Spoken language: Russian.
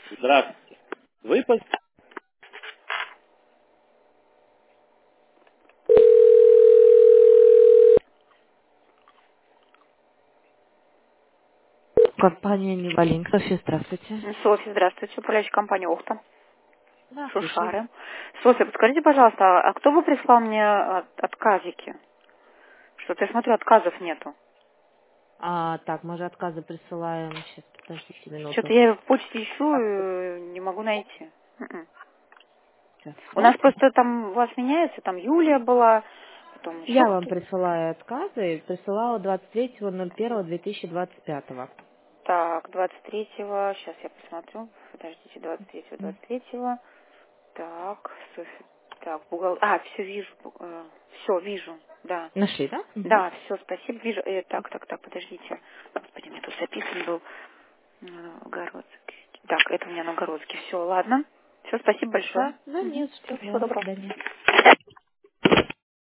Здравствуйте. Вы по... Компания Невалинк. Софья, здравствуйте. Софья, здравствуйте. Управляющая компания «Охта». Да, слушаю. Шушары. Софья, подскажите, пожалуйста, а кто бы прислал мне отказики? Что-то я смотрю, отказов нету. Так, мы же отказы присылаем. Сейчас, подождите Что-то минуту. я в почте ищу и не могу найти. Мгм. Сейчас, У нас смотрим. просто там у вас меняется, там Юлия была, потом еще Я вам кто-то. присылаю отказы. Присылала 23.01.2025. Так, 23-го, сейчас я посмотрю. Подождите, 23-го. Так, Софья. Так, все вижу. Все, вижу, да. Нашли, да? Мгм. Да, все, спасибо. Вижу. Так, подождите. Господи, у меня тут записан был Городский. Так, это у меня Новгородский. Все, ладно. Все, спасибо большое. Да, нет, Все, что, всего да, до доброго. свидания.